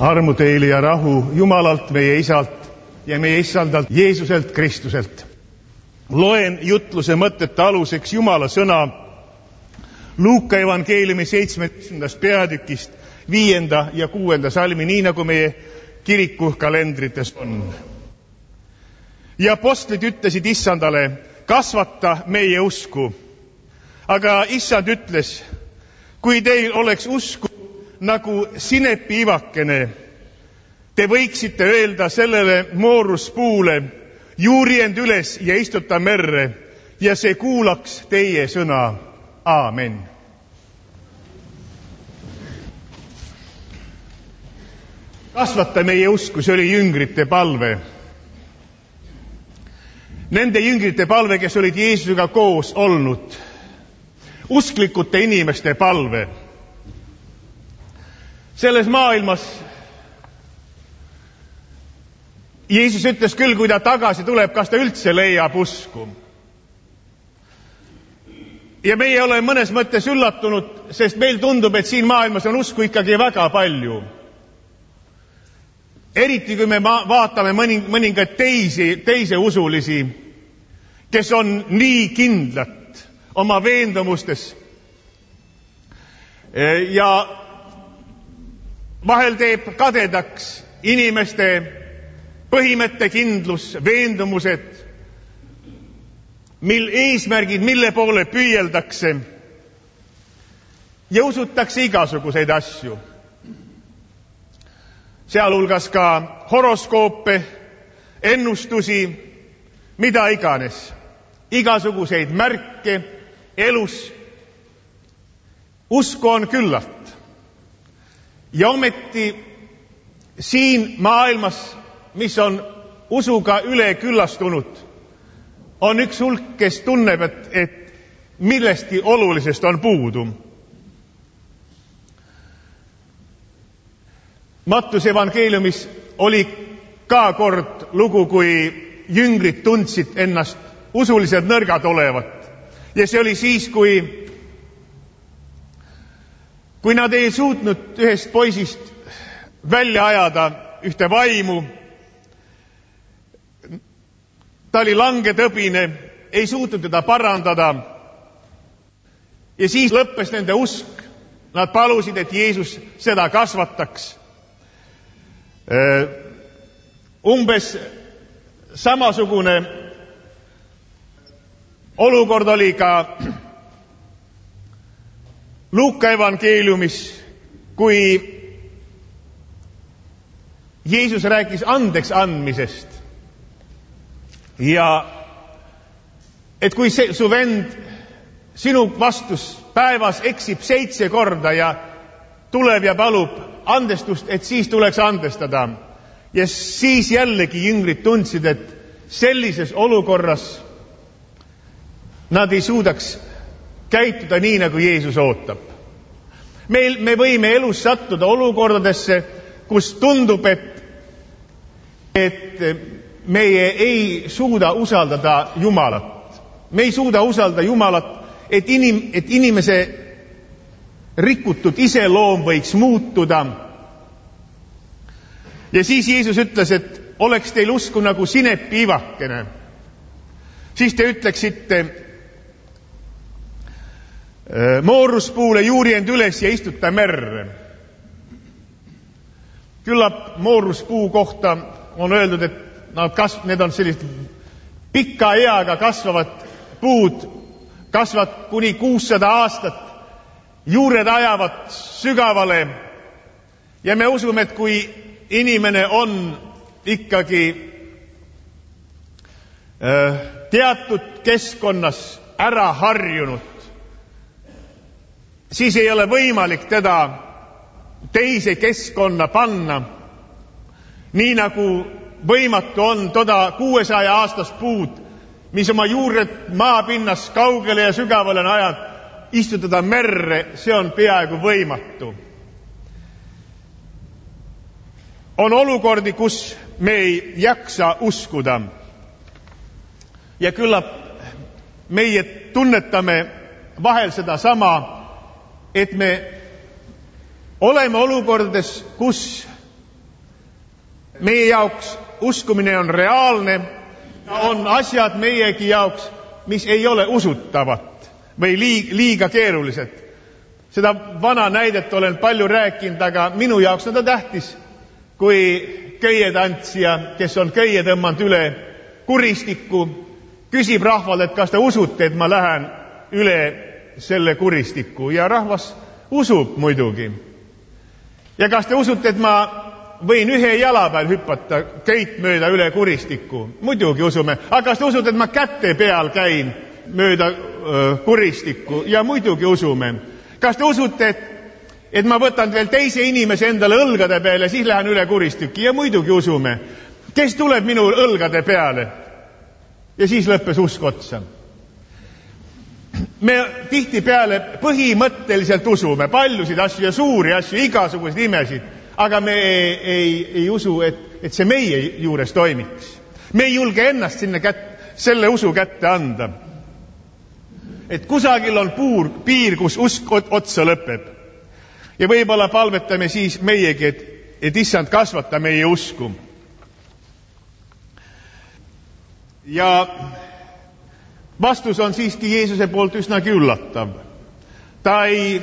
Armu teile ja rahu Jumalalt, meie Isalt ja meie Issandalt Jeesuselt Kristuselt. Loen jutluse mõtete aluseks Jumala sõna Luuka evangeeliumi 17. peatükist 5. ja 6. salmi, nii nagu meie kiriku kalendrites on. Ja apostlid ütlesid Issandale, kasvata meie usku. Aga Issand ütles, kui teil oleks usku nagu sinepi ivakene, te võiksite öelda sellele mooruspuule, juuri end üles ja istuta merre, ja see kuulaks teie sõna. Aamen. Kasvata meie usku, see oli jüngrite palve. Nende jüngrite palve, kes olid Jeesusega koos olnud. Usklikute inimeste palve. Selles maailmas Jeesus ütles küll, kui ta tagasi tuleb, kas ta üldse leiab usku. Ja meie oleme mõnes mõttes üllatunud, sest meil tundub, et siin maailmas on usku ikkagi väga palju. Eriti kui me vaatame mõningaid teise usulisi, kes on nii kindlad oma veendumustes. Ja vahel teeb kadedaks inimeste põhimõttekindlus, veendumused, eesmärgid, mille poole püüeldakse ja usutakse igasuguseid asju. Sealhulgas ka horoskoope, ennustusi, mida iganes, igasuguseid märke elus. Usku on küllalt. Ja ometi siin maailmas, mis on usuga üle küllastunud, on üks hulk, kes tunneb, et millestki olulisest on puudu. Mattuse evangeeliumis oli ka kord lugu, kui jüngrid tundsid ennast usuliselt nõrgad olevat. Ja see oli siis, kui nad ei suutnud ühest poisist välja ajada ühte vaimu, ta oli langetõbine, ei suutnud teda parandada. Ja siis lõppes nende usk. Nad palusid, et Jeesus seda kasvataks. Umbes samasugune olukord oli ka Luuka evangeeliumis, kui Jeesus rääkis andeks andmisest. Ja et kui su vend sinu vastus päevas eksib 7 korda ja tuleb ja palub andestust, et siis tuleks andestada. Ja siis jällegi jüngrid tundsid, et sellises olukorras nad ei suudaks käituda nii, nagu Jeesus ootab. Me võime elus sattuda olukordadesse, kus tundub, et meie ei suuda usaldada Jumalat. Me ei suuda usaldada Jumalat, et inimese rikutud iseloom võiks muutuda. Ja siis Jeesus ütles, et oleks teil usku nagu sinepi ivakene. Siis te ütleksite mooruspuule, juuri end üles ja istuta merre. Küllap mooruspuu kohta on öeldud, et need on sellised pika eaga kasvavad puud, kasvavad kuni 600 aastat, juured ajavad sügavale. Ja me usume, et kui inimene on ikkagi teatud keskkonnas ära harjunud, siis ei ole võimalik teda teise keskkonna panna, nii nagu võimatu on toda 600 aastast puud, mis oma juured maapinnast kaugele ja sügavale on ajanud, istutada merre, see on peaaegu võimatu. On olukordi, kus me ei jaksa uskuda. Ja küllap meie tunnetame vahel seda sama, et me oleme olukordades, kus meie jaoks uskumine on reaalne, on asjad meiegi jaoks, mis ei ole usutavad või liiga keerulised. Seda vana näidet olen palju rääkinud, aga minu jaoks on ta tähtis, kui köietantsija, kes on köie tõmmanud üle kuristikku, küsib rahval, et kas te usute, et ma lähen üle selle kuristiku, ja rahvas usub muidugi. Ja kas te usute, et ma võin ühe jala peal hüpata köit mööda üle kuristiku? Muidugi usume. Aga kas te usute, et ma käte peal käin mööda kuristikku? Ja muidugi usume. Kas te usute, et ma võtan veel teise inimese endale õlgade peale, siis lähen üle kuristiki? Ja muidugi usume. Kes tuleb minu õlgade peale? Ja siis lõppes usk otsa. Me tihtipeale põhimõtteliselt usume paljusid asju ja suuri asju, igasuguseid imesid, aga me ei usu, et see meie juures toimiks. Me ei julge ennast sinna selle usu kätte anda. Et kusagil on piir, kus usk otsa lõpeb. Ja võib-olla palvetame siis meiegi, et issand kasvata meie usku. Ja vastus on siiski Jeesuse poolt üsnagi üllatav. Ta ei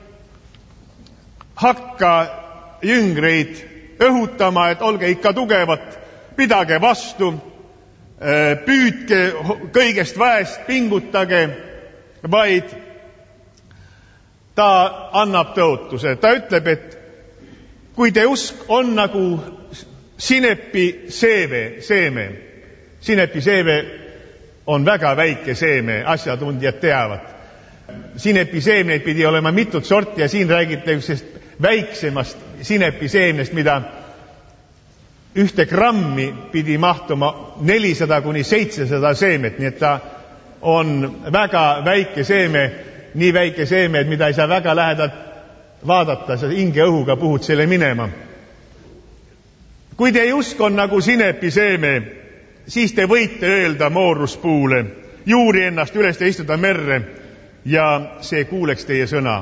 hakka jüngreid õhutama, et olge ikka tugevad, pidage vastu, püüdke kõigest väest, pingutage, vaid ta annab tõotuse. Ta ütleb, et kui te usk on nagu sinepi seeme, sinepi seeme on väga väike seeme, asjatundjad teavad. Sinepi seemneid pidi olema mitut sorti ja siin räägitakse väiksemast sinepi seemnest, mida 1 grammi pidi mahtuma 400 kuni 700 seemet, nii et ta on väga väike seeme, nii väike seeme, et mida ei saa väga lähedalt vaadata, sa hinge õhuga puhud selle minema. Kui teie usk on nagu sinepi seeme, siis te võite öelda mooruspuule, juuri ennast üles ja istuda merre ja see kuuleks teie sõna.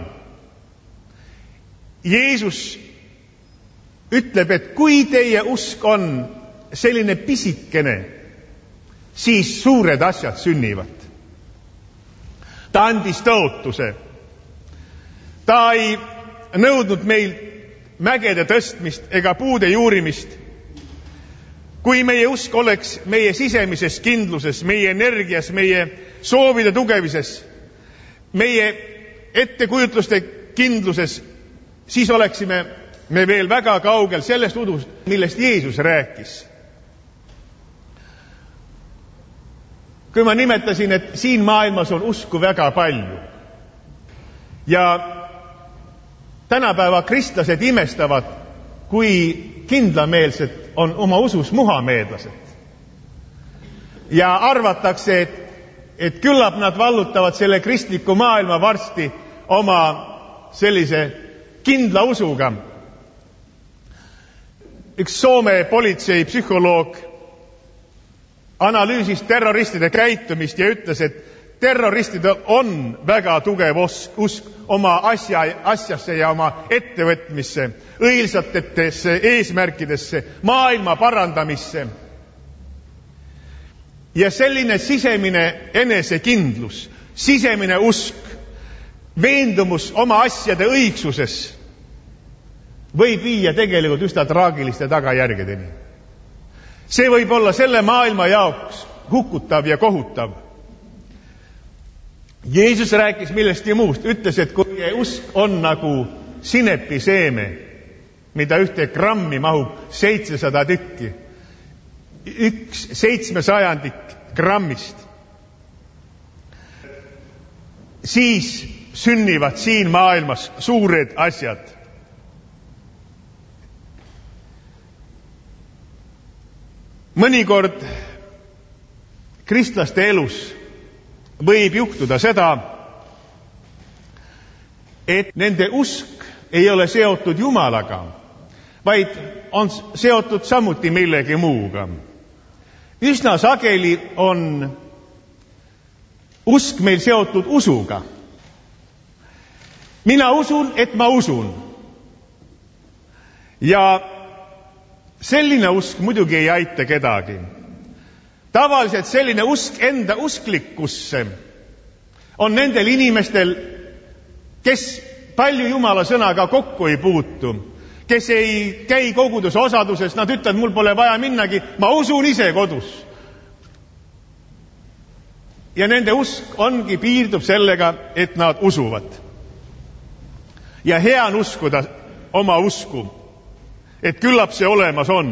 Jeesus ütleb, et kui teie usk on selline pisikene, siis suured asjad sünnivad. Ta andis tõotuse. Ta ei nõudnud meil mägede tõstmist ega puude juurimist. Kui meie usk oleks meie sisemises kindluses, meie energias, meie soovide tugevises, meie ettekujutluste kindluses, siis oleksime me veel väga kaugel sellest udust, millest Jeesus rääkis. Kui ma nimetasin, et siin maailmas on usku väga palju ja tänapäeva kristlased imestavad, kui kindlameelsed on oma usus muhameedlased. Ja arvatakse, et küllap nad vallutavad selle kristliku maailma varsti oma sellise kindla usuga. Üks Soome politseipsühholoog analüüsis terroristide käitumist ja ütles, et terroristidel on väga tugev usk oma asjasse ja oma ettevõtmisse, õilsatesse eesmärkidesse, maailma parandamisse. Ja selline sisemine enesekindlus, sisemine usk, veendumus oma asjade õigsuses võib viia tegelikult üsna traagiliste tagajärgedeni. See võib olla selle maailma jaoks hukutav ja kohutav. Jeesus rääkis millestki muust, ütles, et kui usk on nagu sinepi seeme, mida 1 grammi mahub 700 tükki, 1/700 grammist, siis sünnivad siin maailmas suured asjad. Mõnikord kristlaste elus võib juhtuda seda, et nende usk ei ole seotud Jumalaga, vaid on seotud samuti millegi muuga. Üsna sageli on usk meil seotud usuga. Mina usun, et ma usun. Ja selline usk muidugi ei aita kedagi. Tavaliselt selline usk enda usklikkusse on nendel inimestel, kes palju Jumala sõnaga kokku ei puutu, kes ei käi koguduse osaduses, nad ütlevad, mul pole vaja minnagi, ma usun ise kodus. Ja nende usk ongi piirdub sellega, et nad usuvad. Ja hea on uskuda oma usku, et küllap see olemas on.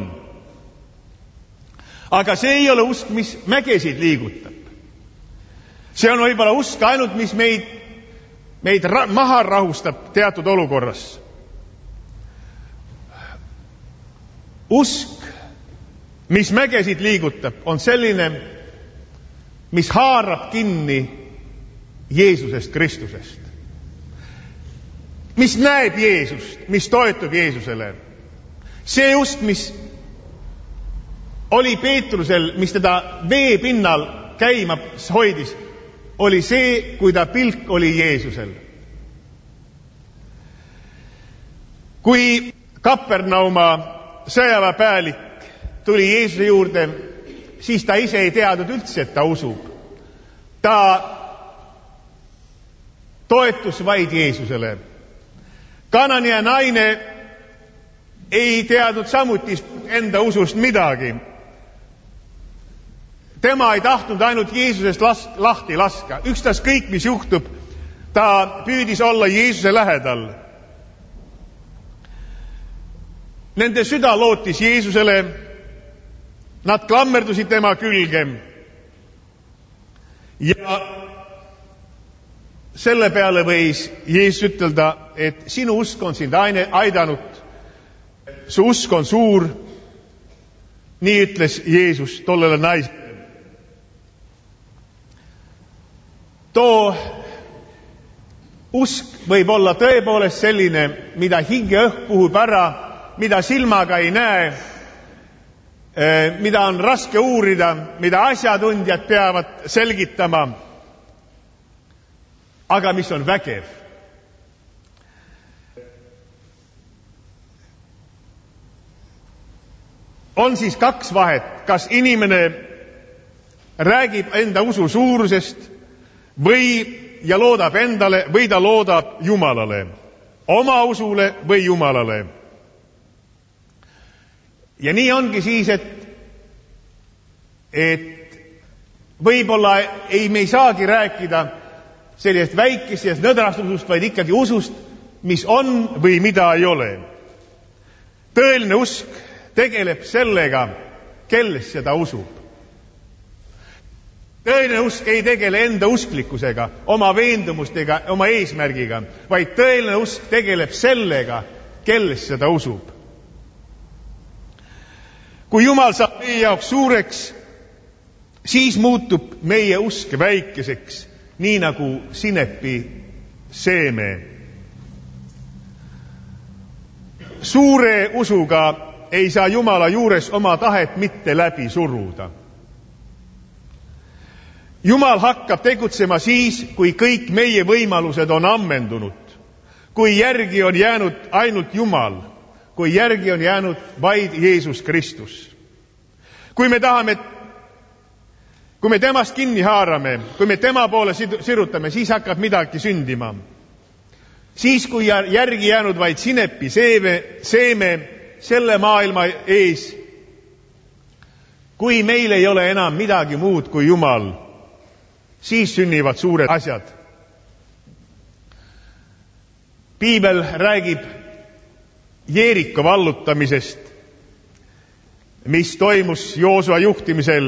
Aga see ei ole usk, mis mägesid liigutab. See on võib-olla usk ainult, mis meid maha rahustab teatud olukorras. Usk, mis mägesid liigutab, on selline, mis haarab kinni Jeesusest Kristusest. Mis näeb Jeesust, mis toetub Jeesusele. See usk, mis oli Peetrusel, mis teda vee pinnal käima hoidis, oli see, kui ta pilk oli Jeesusel. Kui Kapernauma sõjaväepäälik tuli Jeesuse juurde, siis ta ise ei teadnud üldse, et ta usub. Ta toetus vaid Jeesusele. Kananea naine ei teadnud samuti enda usust midagi. Tema ei tahtnud ainult Jeesusest lahti laska. Ükstas kõik, mis juhtub, ta püüdis olla Jeesuse lähedal. Nende süda lootis Jeesusele, nad klammerdusid tema külge. Ja selle peale võis Jeesus ütelda, et sinu usk on sind aidanud, su usk on suur. Nii ütles Jeesus tollele naisele. Too usk võib olla tõepoolest selline, mida hingeõhk puhub ära, mida silmaga ei näe, mida on raske uurida, mida asjatundjad peavad selgitama, aga mis on vägev. On siis kaks vahet, kas inimene räägib enda usu suurusest ja loodab endale või ta loodab Jumalale, oma usule või Jumalale. Ja nii ongi siis, et võib-olla me ei saagi rääkida sellisest väikesest nõdrastusust, vaid ikkagi usust, mis on või mida ei ole. Tõeline usk tegeleb sellega, kelles seda usub. Tõeline usk ei tegele enda usklikkusega, oma veendumustega, oma eesmärgiga, vaid tõeline usk tegeleb sellega, kelles seda usub. Kui Jumal saab meie jaoks suureks, siis muutub meie usk väikeseks, nii nagu sinepi seeme. Suure usuga ei saa Jumala juures oma tahet mitte läbi suruda. Jumal hakkab tegutsema siis, kui kõik meie võimalused on ammendunud, kui järgi on jäänud ainult Jumal, kui järgi on jäänud vaid Jeesus Kristus. Kui me temast kinni haarame, kui me tema poole sirutame, siis hakkab midagi sündima. Siis, kui järgi jäänud vaid sinepi seeme selle maailma ees, kui meil ei ole enam midagi muud kui Jumal, siis sünnivad suured asjad. Piibel räägib Jeeriko vallutamisest, mis toimus Joosua juhtimisel.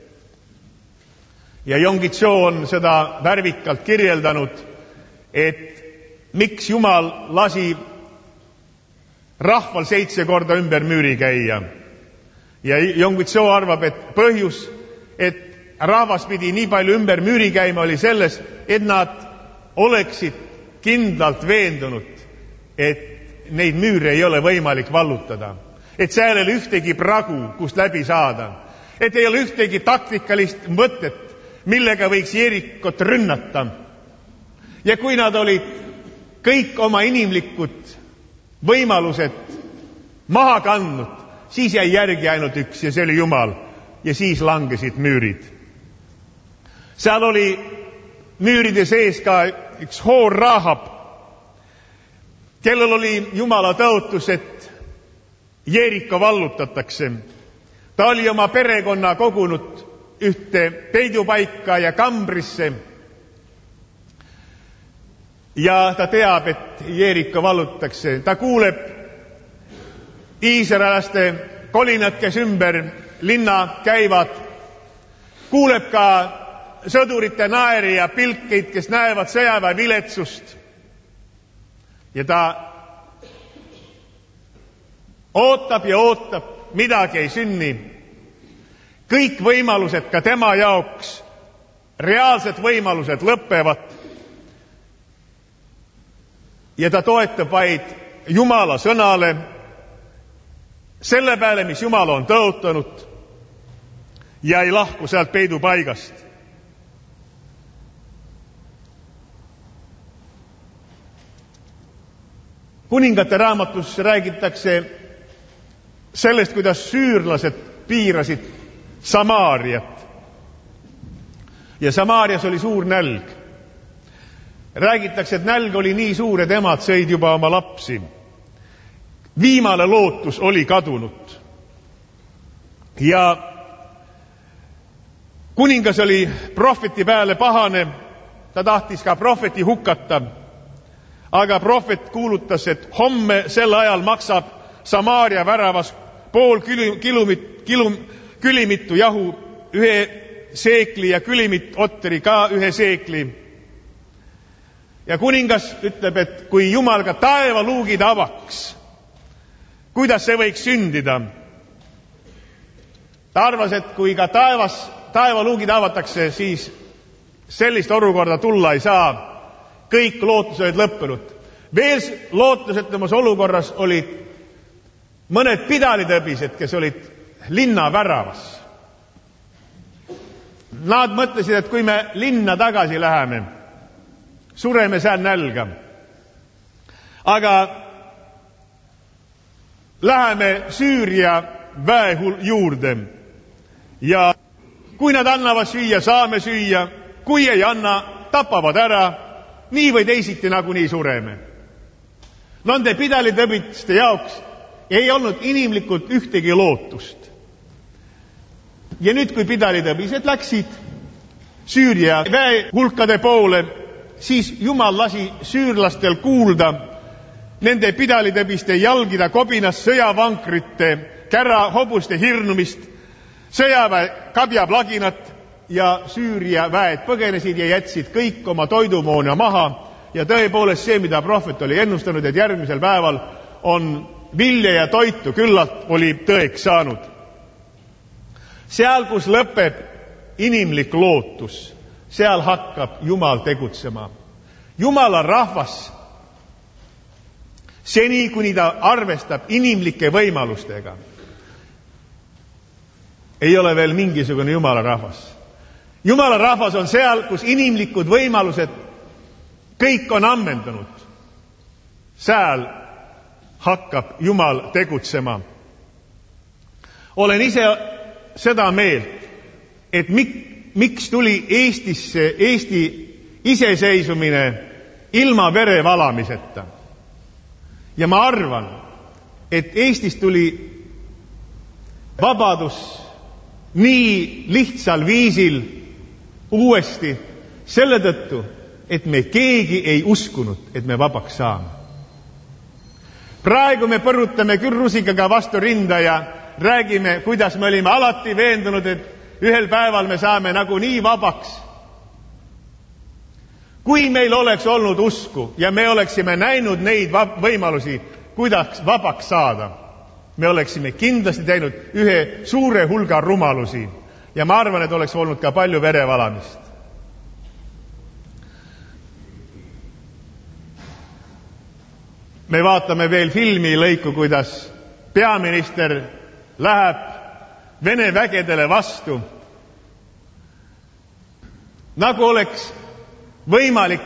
Ja Jongitso on seda värvikalt kirjeldanud, et miks Jumal lasi rahval 7 korda ümber müüri käia. Ja Jongitso arvab, et põhjus, et rahvas pidi nii palju ümber müüri käima, oli selles, et nad oleksid kindlalt veendunud, et neid müüre ei ole võimalik vallutada. Et seal ei ole ühtegi pragu, kust läbi saada. Et ei ole ühtegi taktikalist mõtet, millega võiks Jeerikot rünnata. Ja kui nad olid kõik oma inimlikud võimalused maha kandnud, siis jäi järgi ainult üks ja see oli Jumal. Ja siis langesid müürid. Seal oli müüride sees ka üks hoor Rahab, kellel oli Jumala tõotus, et Jeeriko vallutatakse. Ta oli oma perekonna kogunud ühte peidupaika ja kambrisse. Ja ta teab, et Jeeriko vallutatakse. Ta kuuleb iisraelaste kolinad, kes ümber linna käivad. Kuuleb ka sõdurite naeri ja pilkeid, kes näevad sõjaväe viletsust. Ja ta ootab ja ootab, midagi ei sünni. Kõik võimalused ka tema jaoks, reaalsed võimalused lõpevad. Ja ta toetab vaid Jumala sõnale, selle peale, mis Jumal on tõotanud, ja ei lahku sealt peidupaigast. Kuningate raamatus räägitakse sellest, kuidas süürlased piirasid Samaariat. Ja Samaarias oli suur nälg. Räägitakse, et nälg oli nii suur, et emad sõid juba oma lapsi. Viimane lootus oli kadunud. Ja kuningas oli prohveti peale pahane, ta tahtis ka prohveti hukata, aga prohvet kuulutas, et homme sel ajal maksab Samaaria väravas pool külimitu jahu 1 seekli ja külimit otteri ka 1 seekli. Ja kuningas ütleb, et kui Jumal ka taevaluugid avaks, kuidas see võiks sündida? Ta arvas, et kui ka taevaluugid avatakse, siis sellist olukorda tulla ei saa. Kõik lootused olid lõppenud. Veel lootusetumas olukorras olid mõned pidalitõbised, kes olid linna väravas. Nad mõtlesid, et kui me linna tagasi läheme, sureme seal nälga. Aga läheme Süüria väe juurde ja kui nad annavad süüa, saame süüa, kui ei anna, tapavad ära, nii või teisiti nagunii sureme. Nende pidalitõbiste jaoks ei olnud inimlikult ühtegi lootust. Ja nüüd, kui pidalitõbised läksid Süüria väe hulkade poole, siis Jumal lasi süürlastel kuulda nende pidalitõbiste jalgida kobinas sõjavankrite, kära hobuste hirnumist, sõjaväe kabjaplaginat ja Süüria väed põgenesid ja jätsid kõik oma toidumoona maha. Ja tõepoolest see, mida prohvet oli ennustanud, et järgmisel päeval on vilja ja toitu küllalt, oli tõeks saanud. Seal, kus lõpeb inimlik lootus, seal hakkab Jumal tegutsema. Jumala rahvas, seni kuni ta arvestab inimlike võimalustega, ei ole veel mingisugune Jumala rahvas. Jumala rahvas on seal, kus inimlikud võimalused kõik on ammendunud. Seal hakkab Jumal tegutsema. Olen ise seda meelt, et miks tuli Eestisse Eesti iseseisvumine ilma vere valamiseta. Ja ma arvan, et Eestis tuli vabadus nii lihtsal viisil uuesti selle tõttu, et me keegi ei uskunud, et me vabaks saame. Praegu me põrutame küll rusikaga vastu rinda ja räägime, kuidas me olime alati veendunud, et ühel päeval me saame nagunii vabaks. Kui meil oleks olnud usku ja me oleksime näinud neid võimalusi, kuidas vabaks saada, me oleksime kindlasti teinud ühe suure hulga rumalusi ja ma arvan, et oleks olnud ka palju verevalamist. Me vaatame veel filmi lõiku, kuidas peaminister läheb Vene vägedele vastu, nagu oleks võimalik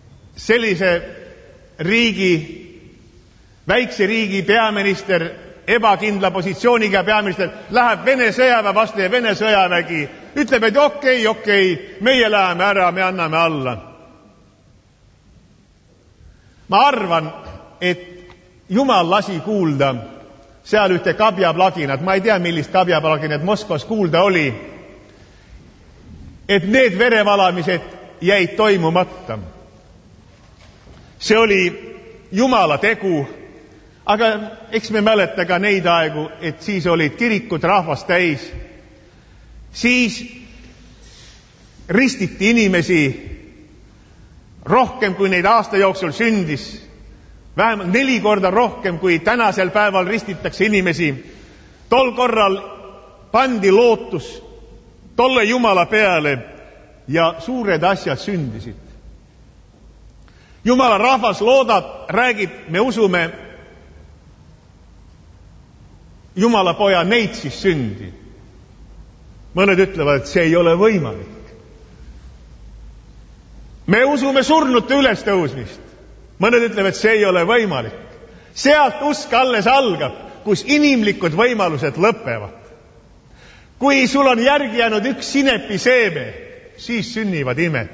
sellise riigi, väikse riigi peaminister ebakindla positsiooniga peaminister läheb Vene sõjaväe vastu ja Vene sõjavägi ütleb, et okei, meie läheme ära, me anname alla. Ma arvan, et Jumal lasi kuulda seal ühte kabjaplaginat, ma ei tea, millist kabjaplaginat Moskvas kuulda oli, et need verevalamised jäid toimumata. See oli Jumala tegu, aga eks me mäleta ka neid aegu, et siis olid kirikud rahvast täis. Siis ristiti inimesi rohkem, kui neid aasta jooksul sündis. Vähemalt 4 korda rohkem, kui tänasel päeval ristitakse inimesi. Tol korral pandi lootus tolle Jumala peale ja suured asjad sündisid. Jumala rahvas loodab, räägib, me usume Jumala poja neitsis sündi. Mõned ütlevad, et see ei ole võimalik. Me usume surnute ülestõusmist. Mõned ütlevad, et see ei ole võimalik. Sealt usk alles algab, kus inimlikud võimalused lõpevad. Kui sul on järgi jäänud üks sinepi seeme, siis sünnivad imed.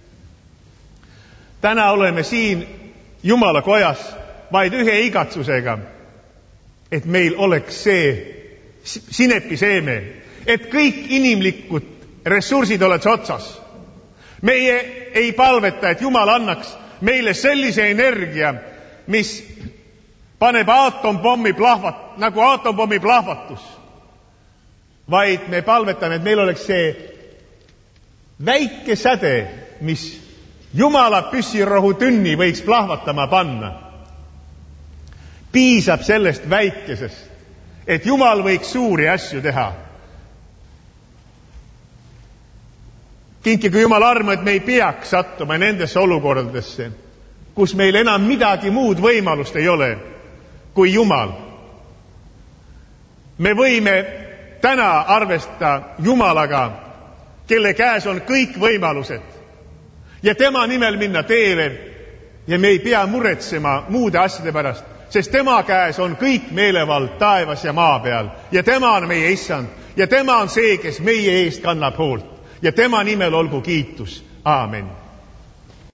Täna oleme siin Jumala kojas vaid ühe igatsusega, et meil oleks see sinepiseeme, et kõik inimlikud ressursid oleks otsas. Meie ei palveta, et Jumal annaks meile sellise energia, mis paneb nagu aatompomi plahvatus, vaid me palvetame, et meil oleks see väike säde, mis Jumala püssirohu tünni võiks plahvatama panna. Piisab sellest väikesest, et Jumal võiks suuri asju teha. Kinkigu Jumal armu, et me ei peaks sattuma nendesse olukordadesse, kus meil enam midagi muud võimalust ei ole kui Jumal. Me võime täna arvestada Jumalaga, kelle käes on kõik võimalused, ja tema nimel minna teele ja me ei pea muretsema muude asjade pärast, sest tema käes on kõik meelevald taevas ja maa peal ja tema on meie issand ja tema on see, kes meie eest kannab hoolt ja tema nimel olgu kiitus. Aamen.